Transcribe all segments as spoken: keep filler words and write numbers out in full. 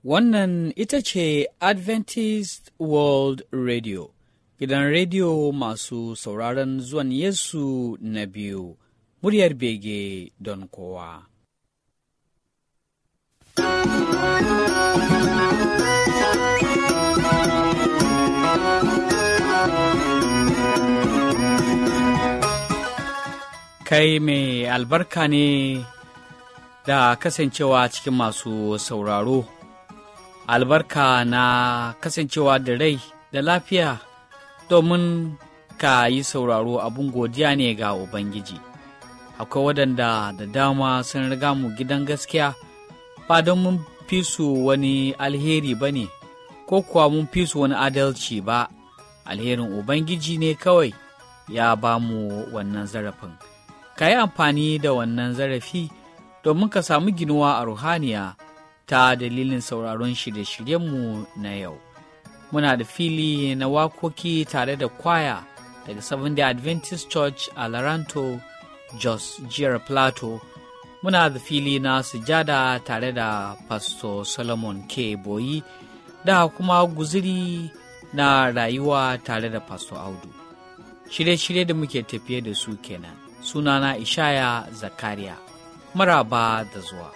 Wannan ita ce Adventist World Radio, gidan rediyo masu sauraron zuwan Yesu na biyu, muryar bege don kowa. Kai mai albarka ne da kasancewa cikin masu sauraro. Albarka na kasancewa da rai da lafiya domin ka yi sauraro abun godiya ne ga Ubangiji. Akwai waɗanda da dama sun riga mu gidan gaskiya ba don mun fi su wani alheri ba ne, ko kuwa mun fi su wani adalci ba, alherin Ubangiji ne kawai ya ba mu wannan zarafin. Ka yi amfani da wannan zarafi domin ka samu ginuwa a ruhaniya ta dalilin sauraron shirye-shiryenmu na yau. Muna da fili na wakoki tare da kwaya daga Seventh-day Adventist Church a Laranto, Jos, Jihar Plateau. Muna da fili na sujada tare da Pastor Solomon K. Boyi da kuma guziri na rayuwa tare da Pastor Audu. Shirye-shirye da muke tafiye da su kenan. Sunana Ishaya Zakariya. Maraba da zuwa.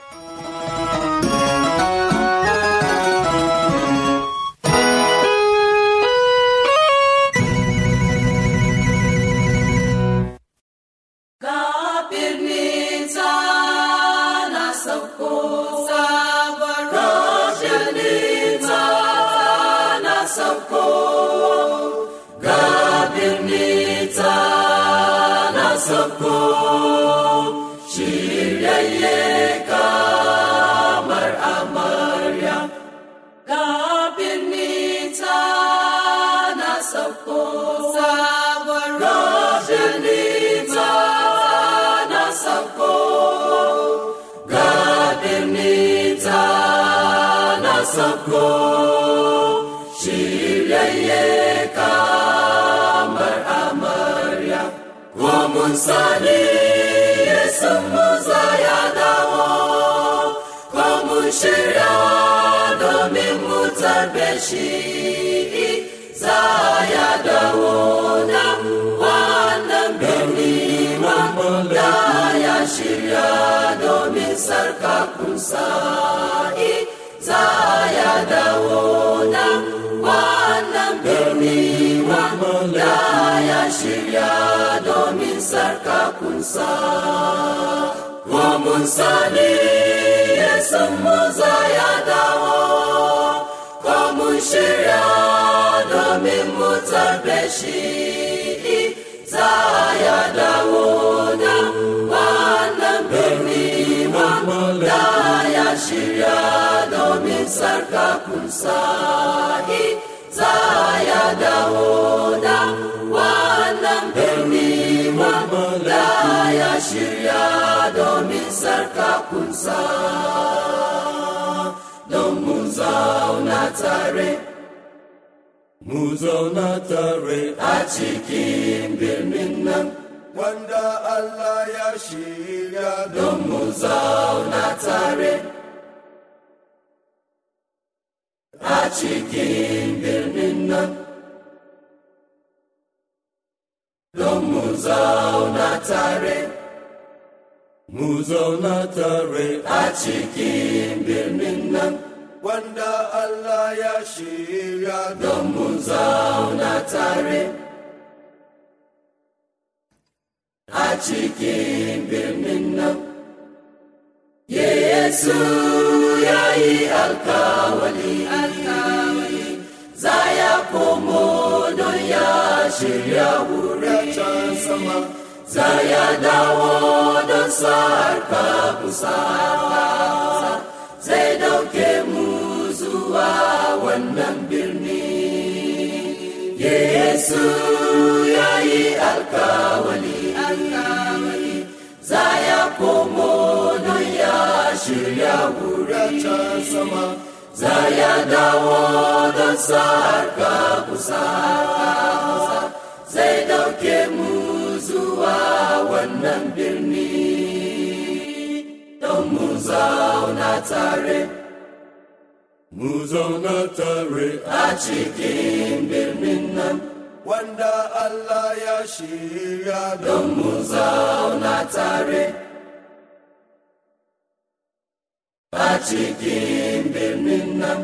Sako shiryayye kamar amarya, ko mun sani Yesu mu za ya dawo, ko mun shirya domin mu tarbe shi, za ya dawo na wannan birni da ya shirya domin sarkakunsa. Za ya dawo na wannan birni wanda ya shirya domin sarkakunsa. Ko mun sani Yesu mu za ya dawo, ko mun shirya domin mu tarbe shi, za ya dawo na wannan birni wanda ya shirya domin sarkakunsa. Za ya dawo da wannan birni wanda ya shirya domin sarkakunsa. Don mu zauna tare, mu zauna tare a cikin birnin nan wanda Allah ya shirya. Don mu zauna tare a cikin birnin nan, don mu zauna tare, mu zauna tare a cikin birnin nan wanda Allah ya shirya. Don mu zauna tare a cikin birnin nan. Yesu ya yi alkawali, za ya komo don ya shirya wurin can sama, za ya dawo don sarka kusa, zai dauke mu zuwa wannan birni. Yesu ya yi alkawali, za ya komo don ya shirya wurin can sama, za ya dawo don sarka kusa, zai dauke mu zuwa wannan birni. Don mu zauna tare, mu zauna tare a cikin birnin nan wanda Allah ya shirya don mu zauna tare a cikin birnin nan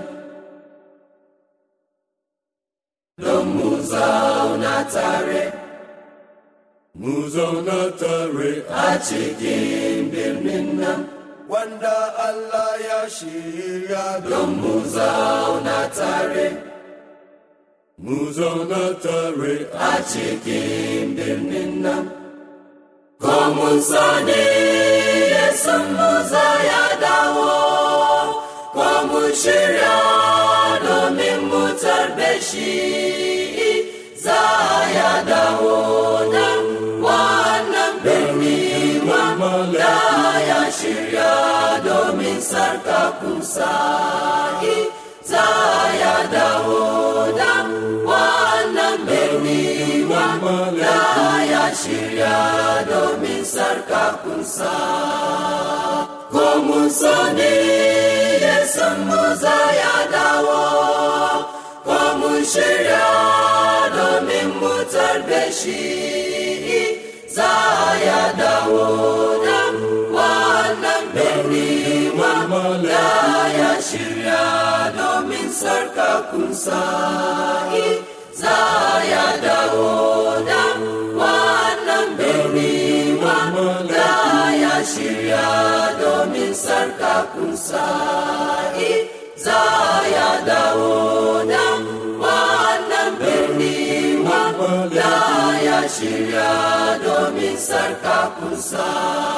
don mu zauna tare mu zauna tare a cikin birnin nan wanda Allah ya shirya don mu zauna tare mu zauna tare a cikin birnin nan ko mun sani Yesu mu za ya dawo ko mun shirya domin mu tarbe shi za ya dawo da wannan birni da ya shirya domin sarkakunsa za ya dawo da wannan birni da ya shirya domin sarkakunsa ko mun sani Yesu mu za ya dawo ko mun shirya domin mu tarbe shi za ya dawo da wannan birni da ya shirya domin sarkakunsa za ya dawo da wannan birni da ya shirya domin sarkakunsa za ya dawo da wannan birni da ya shirya domin sarkakunsa.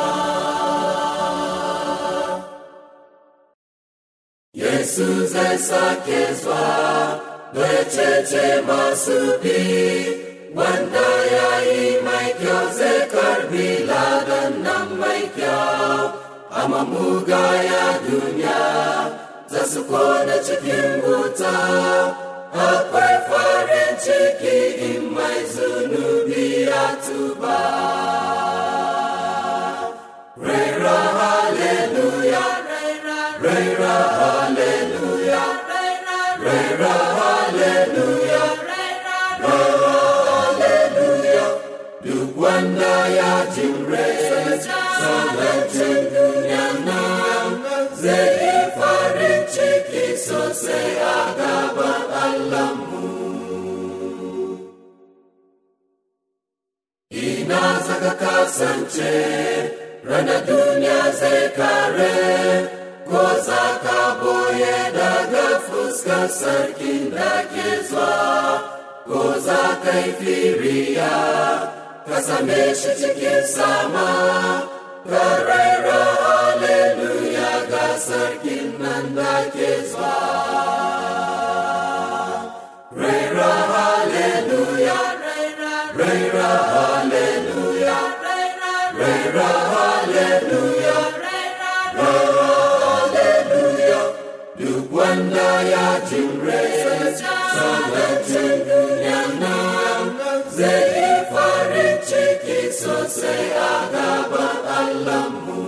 Yesu zai sake zuwa da cece masu bi wanda ya yi mai kyau zai karbi ladan nan mai kyau amma mugaya duniya za su kona cikin wuta akwai farin ciki in mai zunubi ya tuba. Rera hallelujah, rera hallelujah, rera hallelujah, rera hallelujah. Duk wanda ya jimre salatin duniya nan zai yi farin ciki sosai a gaban Allahnmu. Ina zaka kasance ranar duniya zai kare ko za ka boye daga fuskar sarkin da ke zuwa ko za ka yi firiya ka same shi cikin sama ka raira hallelujah ga sarkin nan da ke zuwa. Raira hallelujah, raira hallelujah, raira hallelujah, raira hallelujah. Duk wanda ya jimre salatin duniya nan zai yi farin ciki sosai a gaban Allahnmu.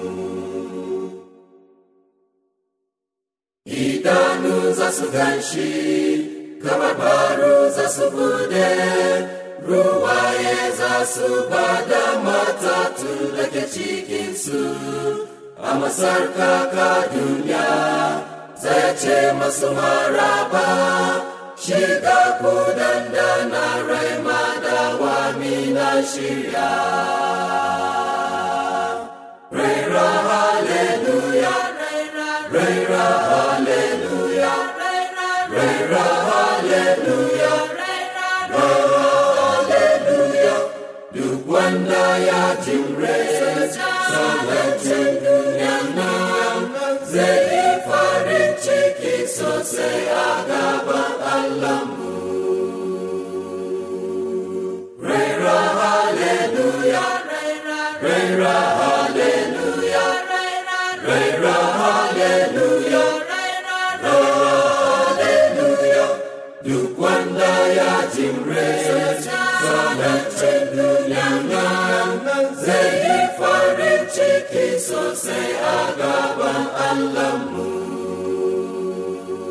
Idanu za su ganshi kamar baro za su bude ruwaye za su bada matatu da ke cikinsu a masarkaka duniya zai ce masu maraba shiga ku dandana rai madawa mina shirya. Raira hallelujah, raira hallelujah, raira hallelujah, raira hallelujah. Duk wanda ya jimre salatin duniya nan zai yi farin ciki sosai a gaban Allahnmu. Raira hallelujah, raira hallelujah, raira hallelujah, raira hallelujah. Duk wanda ya jimre salatin duniya nan zai yi farin ciki sosai a gaban Allahnmu.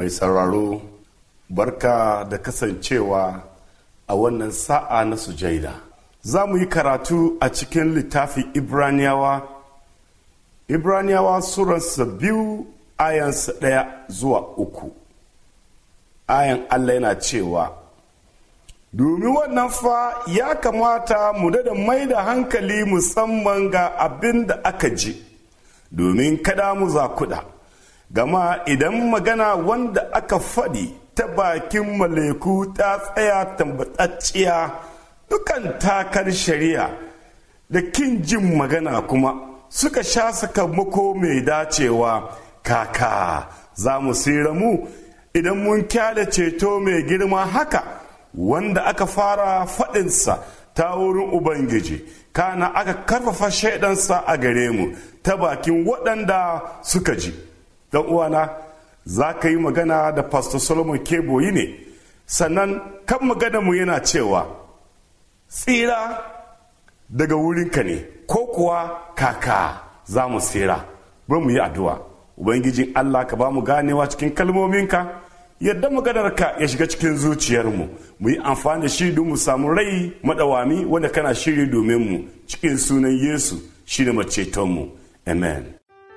Mai sauraro, barka da kasancewa a wannan sa'a na sujaida. Za mu yi karatu a cikin littafin Ibraniyawa, Ibraniyawa suransa biyu ayansa ɗaya zuwa uku. Ayan Allah yana cewa, domin wannan fa ya kamata mu da mai da hankali musamman ga abin da aka ji, domin kada mu zakuda. Gama idan magana wanda aka faɗi ta bakin maleku ta tsaya tambatacciya, dukan takar shari'a da kin jin magana kuma suka sha sakamako mai dacewa, kaka za mu sira mu idan mun kyale ceto mai girma haka wanda aka fara faɗinsa ta wurin Ubangiji, kana aka karfafa shaidansa a gare mu ta bakin waɗanda suka ji. Dan uwana, za ka yi magana da Pastor Solomon Keboyi ne, sannan kan magana mu yana cewa tsira daga wurinka ne ko kuwa kaka za mu tsira. Bari mu yi addu'a. Ubangijin Allah ka ba mu ganewa cikin kalmominka, yadda maganarka ya shiga cikin zuciyarmu, mu yi amfani da shi don mu samu rai madawami wanda kana shiri domin mu, cikin sunan Yesu shi ne macetonmu. Amen.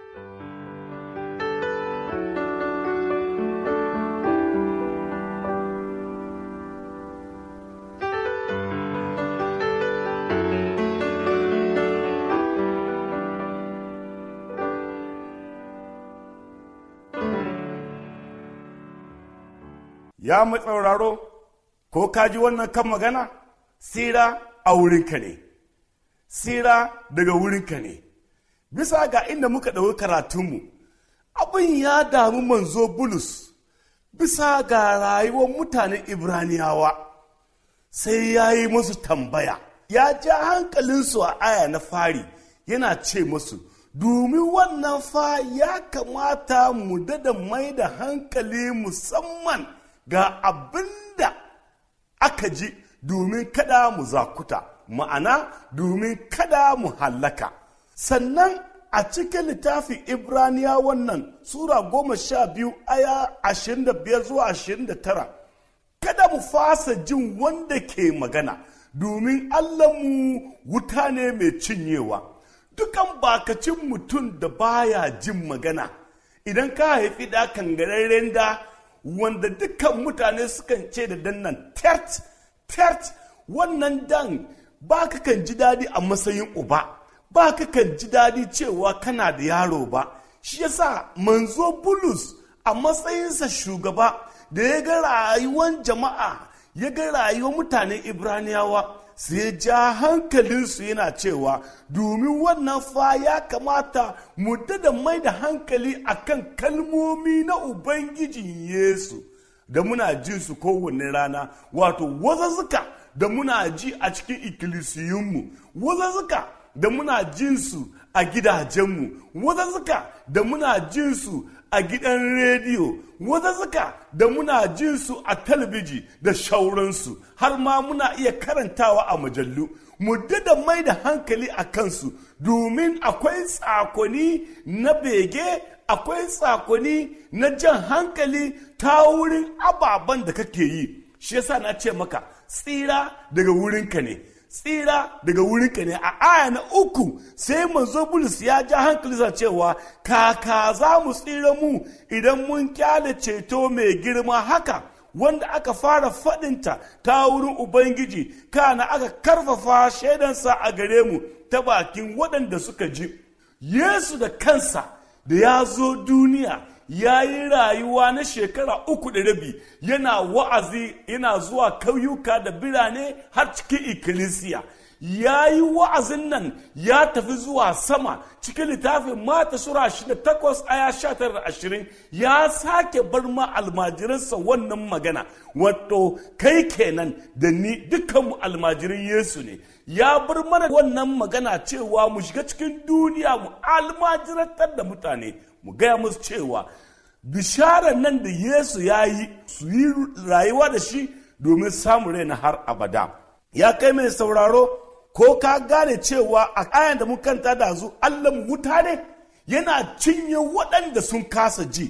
Ya matsauraro, ko ka ji wannan kan magana? Sira a wurinka ne, sira daga wurinka ne. Bisa ga inda muka ɗauki karatunmu, abin ya damu manzo Bulus bisa ga rayuwar mutanen Ibraniyawa, sai ya yi musu tambaya. Ya ja hankalinsu a aya na fari, yana ce musu, domin wannan fa ya kamata mu dada mai da hankali musamman ga abin da aka ji, domin kada mu zakuta, ma'ana domin kada mu hallaka. Sannan a cikin littafin Ibraniya wannan Sura goma sha biyu aya ashirin da biyar zuwa ashirin da tara, kada mu fasa jin wanda ke magana, domin Allahnmu wuta ne mai cinyewa. Dukan bakacin mutum da baya jin magana, idan ka haifi da kangararren da wanda dukkan mutane sukan ce da dannan tert tert, wannan dan ba ka kan ji dadi a matsayin uba, ba ka kan ji dadi cewa kana da yaro ba. Shi yasa manzo Bulus a matsayinsa shugaba da ya ga rayuwar jama'a, ya ga rayuwar mutanen Ibraniyawa, sai ya ja hankalinsu yana cewa domin wannan fa ya kamata mu dada mai da hankali akan kalmomi na Ubangijin Yesu da muna jin su kowane rana, wato wazazzuka da muna ji a cikin ikkilisiyunmu, wazazzuka da muna jin su a gidajenmu, wazazzuka da muna jin su a gidan rediyo, wazazzuka da muna jin su a talabiji da shauransu, har ma muna iya karantawa a mujallu. Mu dada mai da hankali a kansu, domin akwai tsakoni na bege, akwai tsakoni na jan hankali ta wurin ababen da kake yi. Shi yasa na ce maka tsira daga wurinka ne, tsira daga wurinka ne. A aya na uku sai manzo Bulus ya ja hankalinsa cewa kaka za mu tsira mu idan mun kyale ceto mai girma haka wanda aka fara faɗinta ta wurin Ubangiji, kana aka karfafa shaidansa a gare mu ta bakin waɗanda suka ji. Yesu da kansa da ya zo duniya ya yi rayuwa na shekara uku da rabi, yana wa'azi, yana zuwa kauyuka da birane har cikin ikkilisiya. Ya yi wa'azin nan ya tafi zuwa sama cikin littafin Mata Sura shida takwas aya sha tara da ashirin, ya sake bar ma almajiransa wannan magana, wato kai kenan da ni dukkanmu almajirin Yesu ne. Ya bar mana wannan magana cewa mu shiga cikin duniya mu almajirantar da mutane, mu gaya musu cewa bisharar nan da Yesu ya yi su yi rayuwa da shi domin samun rai na har abada. Ya kai mai sauraro, ko ka gane cewa a ayan da mun kanta da zu Allah mu wuta ne, yana cinye waɗanda sun kasa ji.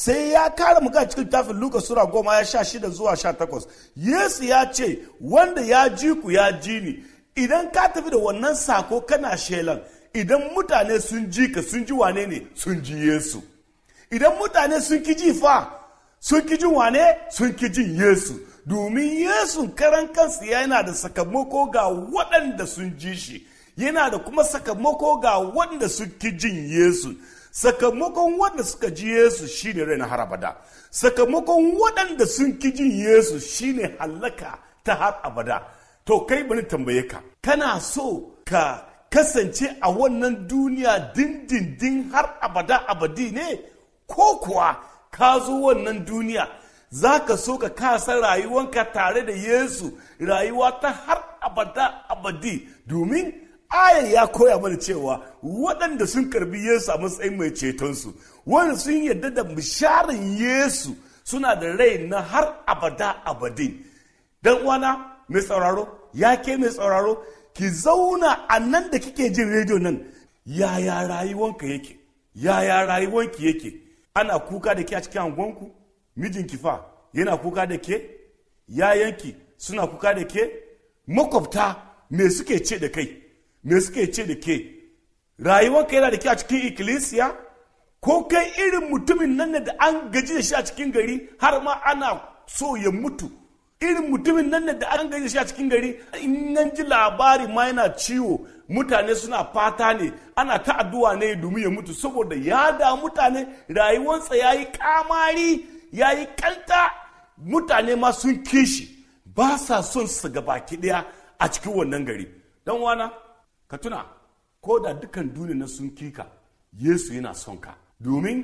sai ya kare muka cikin tafin Luka sura goma ya sha shida zuwa sha takwas. Yesu ya ce wanda ya ji ku ya ji ni. Idan ka tafi da wannan sako kana shelan, idan mutane sun ji ka sun ji wane ne? Sun ji Yesu. Idan mutane sun ki ji fa, sun ki jin wane? Sun ki jin Yesu. Domin Yesu karan kansa yana da sakamako ga waɗanda sun ji shi, yana da kuma sakamako ga waɗanda sun ki jin Yesu. Sakamakon waɗanda suka ji Yesu shine rai na har abada. Sakamakon waɗanda sun ki jin Yesu shine hallaka ta har abada. To kai bari tambaye ka, kana so ka kasance a wannan duniya dindindin har abada abadi ne? Ko kuwa ka zo wannan duniya za ka so ka kasa rayuwanka tare da Yesu, rayuwa ta har abada abadi? Domin ayan ya koya mana cewa waɗanda sun karbi Yesu a matsayin mai cetonsu, wanda sun yarda da bisharin Yesu suna da rai na har abada abadi. Dan uwana mai sauraro, ya ke mai sauraro, ki zauna a nan da kike jin rediyo nan, yaya rayuwanka yake? Yaya rayuwanki yake? Ana kuka da ke a cikin angonku? Mijinki fa yana kuka da ke? Yayanki suna kuka da ke? Makwabta me suke ce da kai? Me suke ce da ke? Rayuwanka yana da ke a cikin ikkilisiya? Ko kai irin mutumin nan da an gaji da shi a cikin gari har ma ana so ya mutu? Irin mutumin nan da an gaji da shi a cikin gari, in nan ji labari ma yana ciwo, mutane suna fata ne, ana ta addu'a ne domin ya mutu, saboda ya da mutane, rayuwarsa ya yi kamari, ya yi kanta, mutane ma sun kishi, ba sa son su gabaki ɗaya a cikin wannan gari. Dan wana, ka tuna, ko da dukan duniya na sun kika, Yesu yana son ka, domin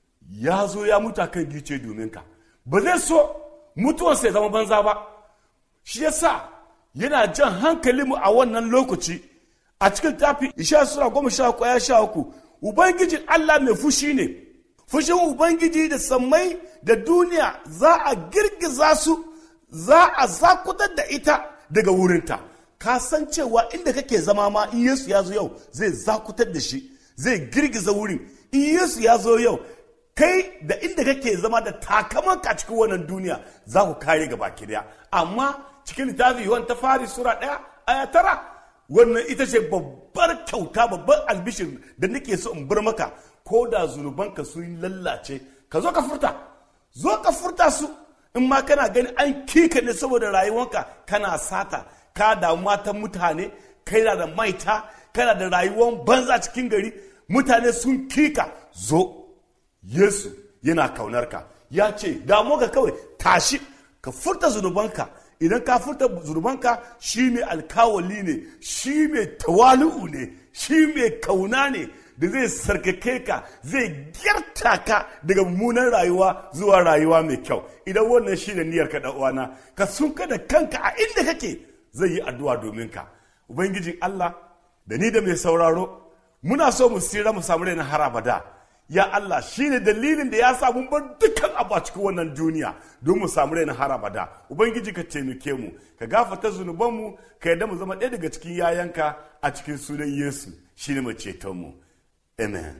ya zo ya mutu kan gice domin ka. Ba zai so mutuwarsa ya zama banza ba. Shi yasa yana jan hankalinmu a wannan lokaci a cikin tafi Isha sura goma sha uku ya sha uku. Ubangijin Allah mai fushi ne, fushin Ubangiji da sammai da duniya za a girgiza su, za a zakutar da ita daga wurinta. Ka san cewa inda kake zama ma in Yesu ya zo yau zai zakutar da shi, zai girgiza wurin. In Yesu ya zo yau, kai da inda kake zama da takamanka cikin wannan duniya za ku kare gaba ki daya. Amma cikin littafi Yohan ta fari sura ɗaya aya tara, wannan ita ce babbar kyauta, babbar albishir da nake so in bar maka. Ko da zunubanka sun lallace, ka zo ka furta, zo ka furta su. In ma kana gani an kika ne saboda rayuwanka, kana sata, ka damu matan mutane, kai na da maita, kana da rayuwan banza cikin gari, mutane sun kika, zo. Yesu yana kaunarka, ya ce damu ka kawai tashi ka furta zunubanka. Idan ka furta zunubanka, shi mai alkawali ne, shi mai tawali'u ne, shi mai kauna ne, da zai sarkake ka, zai gyarta ka daga mummunan rayuwa zuwa rayuwa mai kyau. Idan wannan shi ne niyyar ka uwana, ka sunka da kanka a inda kake, zai yi addu'a domin ka. Ubangijin Allah da ni da mai sauraro muna so mu tsira mu samu rai na har abada. Ya Allah, shi ne dalilin da ya sa mun bar dukkan abu a cikin wannan duniya don mu samu rai na har abada. Ubangiji ka taimake mu, ka gafarta zunubanmu, ka yarda mu zama ɗaya daga cikin yayanka a cikin sunan Yesu, shi ne mai cetonmu. Amen.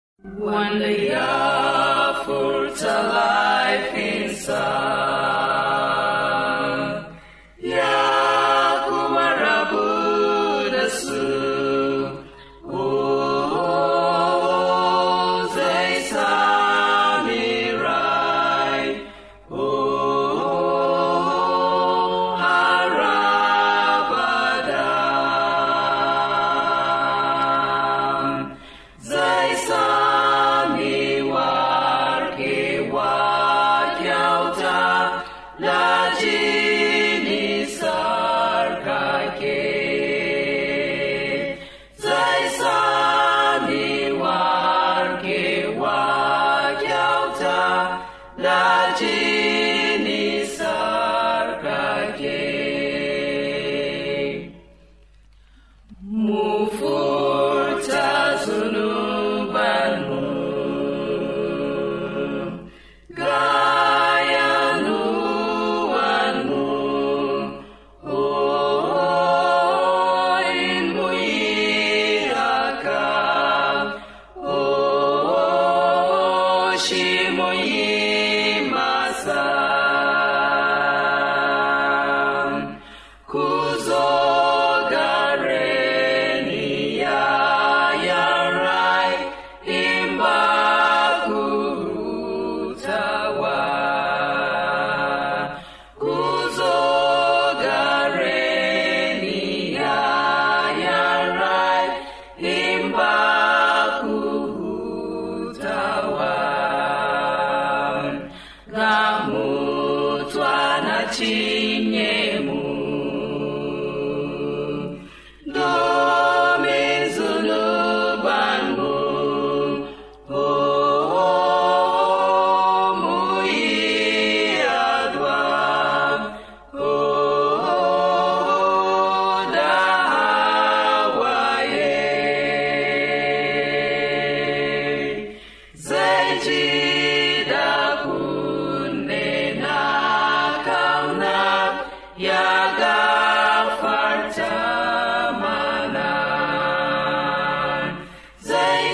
Wanda ya furta laifinsa, ya kuma rabu da su. La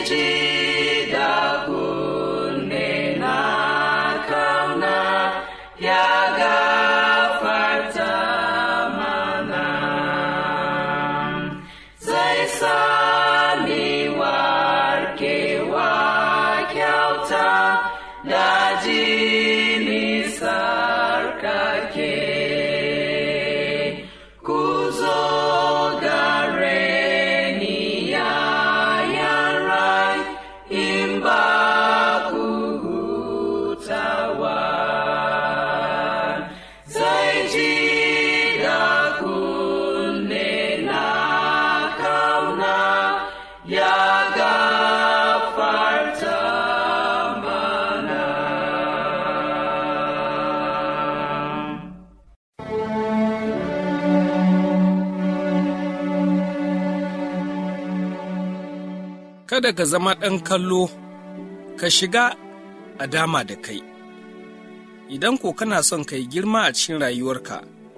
ji da kunne na kauna ya gafarta mana, zai sami warkewa kyauta da jini sarkake. Ku zo gare ni yayan rai, in ba ku hutawa, zai ji da kunne na kauna ya gafarta mana. Kada ka zama ɗan kallo, ka shiga a dama da kai. Idan ko kana son ka yi girma a cikin rayuwarka,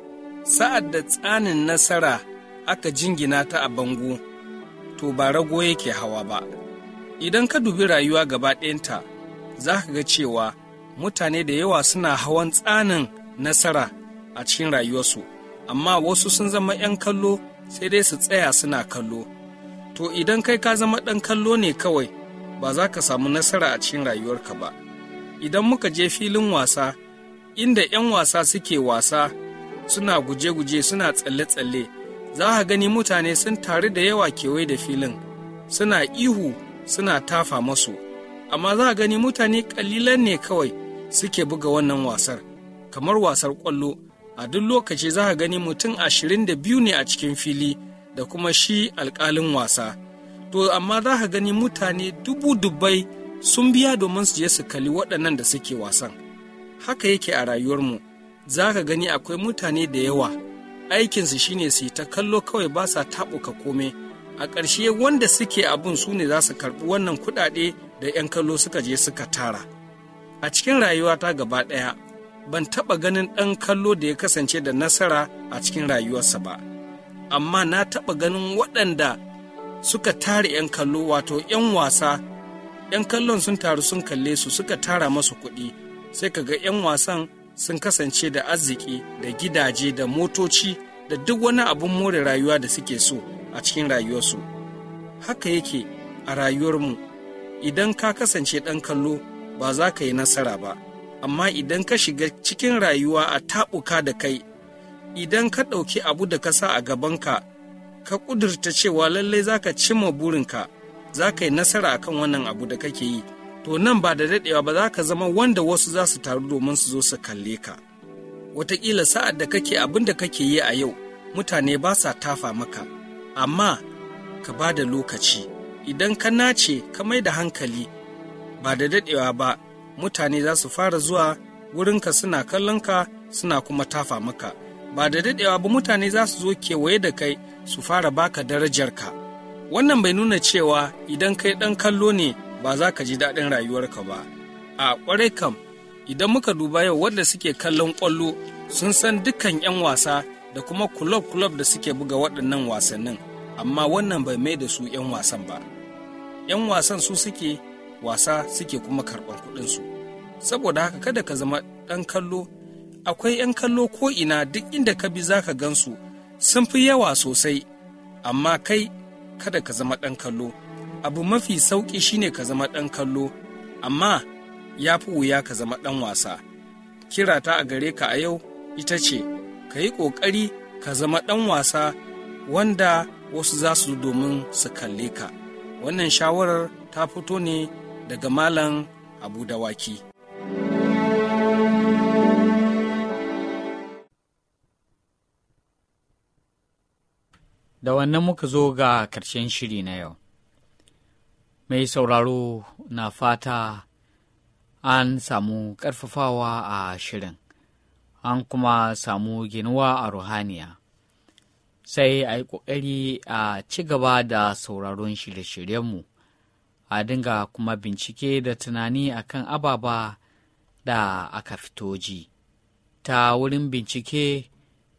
sa'ad da tsanin nasara aka jingina ta a bango, to ba rago yake hawa ba. Idan ka dubi rayuwa gaba ɗayanta, za ka ga cewa mutane da yawa suna hawan tsanin nasara a cikin rayuwarsu, amma wasu sun zama ‘yan kallo sai dai su tsaya suna kallo. To idan kai ka zama ɗan kallo ne kawai, ba za ka samu nasara a cikin rayuwarka ba. Idan muka je filin wasa, inda ‘yan wasa suke wasa, suna guje-guje suna tsalle-tsalle, za ka gani mutane sun taru da yawa kewaye da filin, suna ihu suna tafa masu. Amma za ka gani mutane ƙalilan ne kawai suke buga wannan wasar, kamar wasar ƙwallo. A duk lokaci za ka gani mutum ashirin da biyu ne a cikin fili, da kuma shi alƙalin wasa. To, amma za ka gani mutane dubu dubbai sun biya domin su je su kalli waɗannan da suke wasan. Haka yake a rayuwarmu, za ka gani akwai mutane da yawa, aikinsu shine su yi ta kallo kawai ba sa taɓuka kome. A ƙarshe wanda suke abun su ne za su karɓi wannan kuɗaɗe da ‘yan kallo suka je suka tara. A cikin rayuwata gaba ɗaya, ban taɓa ganin ɗan kallo da ya kasance da nasara a cikin rayuwarsa ba. Amma na taɓa ganin waɗanda suka tare ‘yan kallo, wato ‘yan wasa, ‘yan kallon sun taru sun kalle su suka tara masu kuɗi, sai ka ga ‘yan wasan sun kasance da arziki, da gidaje, da motoci, da duk wani abun more rayuwa da suke so a cikin rayuwarsu. Haka yake a rayuwarmu, idan ka kasance ɗan kallo ba za ka yi nasara ba, amma idan ka shiga cikin rayuwa a taɓuka da kai, idan ka ɗauki abu da ka sa a gabanka, ka ƙudurta cewa lallai za ka cimma burinka, za ka yi nasara a kan wannan abu da kake yi, to nan ba da daɗewa ba za ka zama wanda wasu za su taru domin su zo su kalle ka. Wataƙila sa'ad da kake abin da kake yi a yau, mutane ba sa tafa maka, amma ka ba da lokaci, idan ka nace ka mai da hankali, ba da daɗewa ba, mutane za su fara zuwa wurinka suna kallonka suna kuma tafa maka. Ba da daɗewa ba mutane za su zo kewaye da kai su fara baka darajarka. Wannan bai nuna cewa idan kai ɗan kallo ne ba za ka ji daɗin rayuwarka ba. A ƙwarai kam, idan muka duba yau wadda suke kallon ƙwallo sun san dukkan ‘yan wasa da kuma kulob-kulob da suke buga waɗannan wasannin, amma wannan bai mai da su ‘yan wasan ba. ‘Yan wasan su suke wasa suke kuma karɓar kuɗinsu. Saboda haka kada ka zama ɗan kallo. Akwai ‘yan kallo ko'ina, duk inda ka bi za ka gansu, sun fi yawa sosai, amma kai kada ka zama ɗan kallo. Abu mafi sauƙi shine ka zama ɗan kallo, amma ya fi wuya ka zama ɗan wasa. Kirata a gare ka a yau ita ce, ka yi ƙoƙari ka zama ɗan wasa wanda wasu za su domin su kalle ka. Wannan shawarar ta fito ne daga Malam Abu Dawaki. Da wannan muka zo ga ƙarshen shiri na yau. Mai sauraro na fata an samu ƙarfafawa a shirin, an kuma samu ginuwa a ruhaniya. Sai a yi ƙoƙari a ci gaba da sauraron shirye-shiryenmu, a dinga kuma bincike da tunani akan ababa da aka fito ji. Ta wurin bincike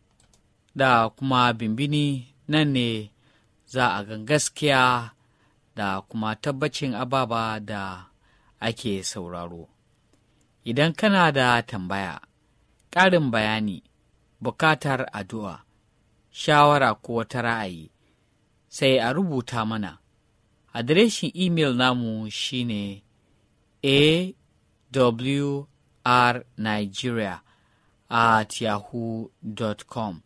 da kuma bimbini nan ne za a gan gaskiya da kuma tabbacin ababa da ake sauraro. Idan kana da tambaya, ƙarin bayani, bukatar addu'a, shawara ko wata ra'ayi, sai a rubuta mana. Adireshin imel namu shine awrnigeria at yahoo dot com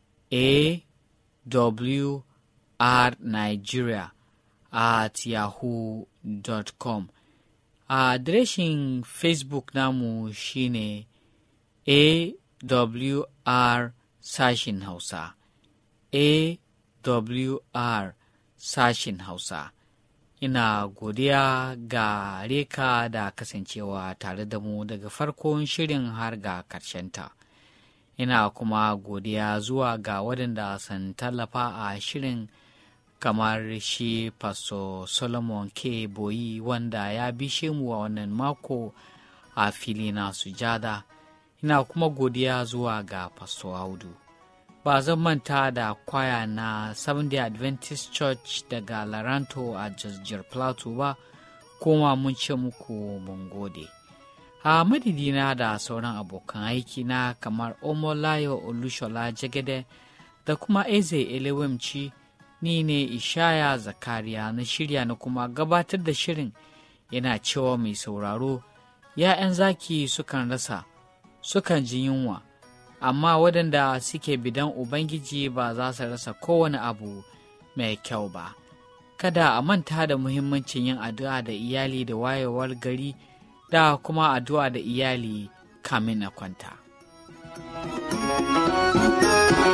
awrnigeria at yahoo dot com. Adireshin Facebook namu shine A W R sashin Hausa, A W R sashin Hausa. Ina godiya ga reka da kasancewa tare da mu daga farkon shirin har ga ta. Ina kuma godiya zuwa ga waɗanda sun tallafa a shirin kamar shi Pastor Solomon K. Boyi wanda ya bishe mu a wannan mako a fili na sujada. Ina kuma godiya zuwa ga Pastor Audu. Ba zan manta da kwaya na Seventh-day Adventist Church daga Laranto a Jajjar Plateau ba, kuma mun ce muku mun gode. A madidina da sauran abokan aiki na kamar Omolayo Olushola Jagede da kuma Eze Elewemci, ni ne Ishaya Zakariya na shirya na kuma gabatar da shirin yana cewa mai sauraro, ‘ya'yan zaki sukan rasa, sukan ji yunwa, amma waɗanda suke bidan Ubangiji ba za su rasa kowane abu mai kyau ba. Kada a manta da muhimmancin yin addu'a da iyali da wayewar gari da kuma addu'a da iyali kamin a kwanta.